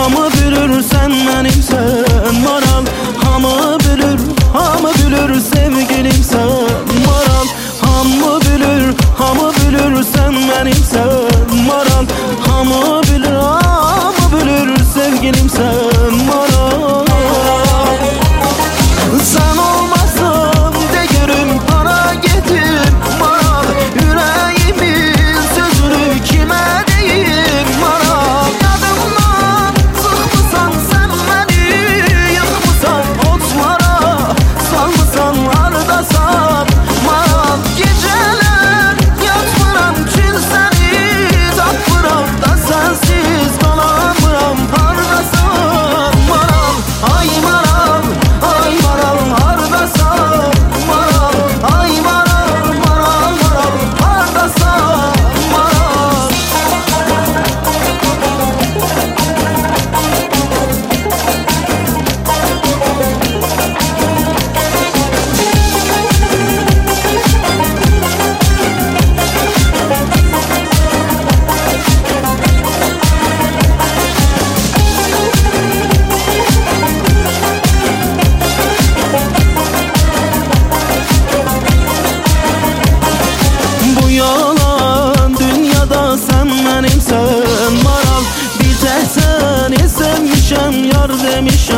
hamı bilir sen benimsen maral. Hamı bilir sevgilimsen maral. Hamı bilir sen benimsen maral. Hamı bilir sevgilimsen maral. Sen olmasın deyirim hara getir maral. Yüreğimin sözünü kime deyim maral. Yadımdan sıkmısan sen beni, yıkmısan otlara, salmısan hardasan maral. Geceler yatmıram çün seni tapmıram da sensiz kalamıram hardasan maral. Ay maral, ay maral hardasan maral. Ay maral, maral hardasan maral. Bu yalan dünyada sen benimsen maral. Bir tek seni sevmişem yar demişem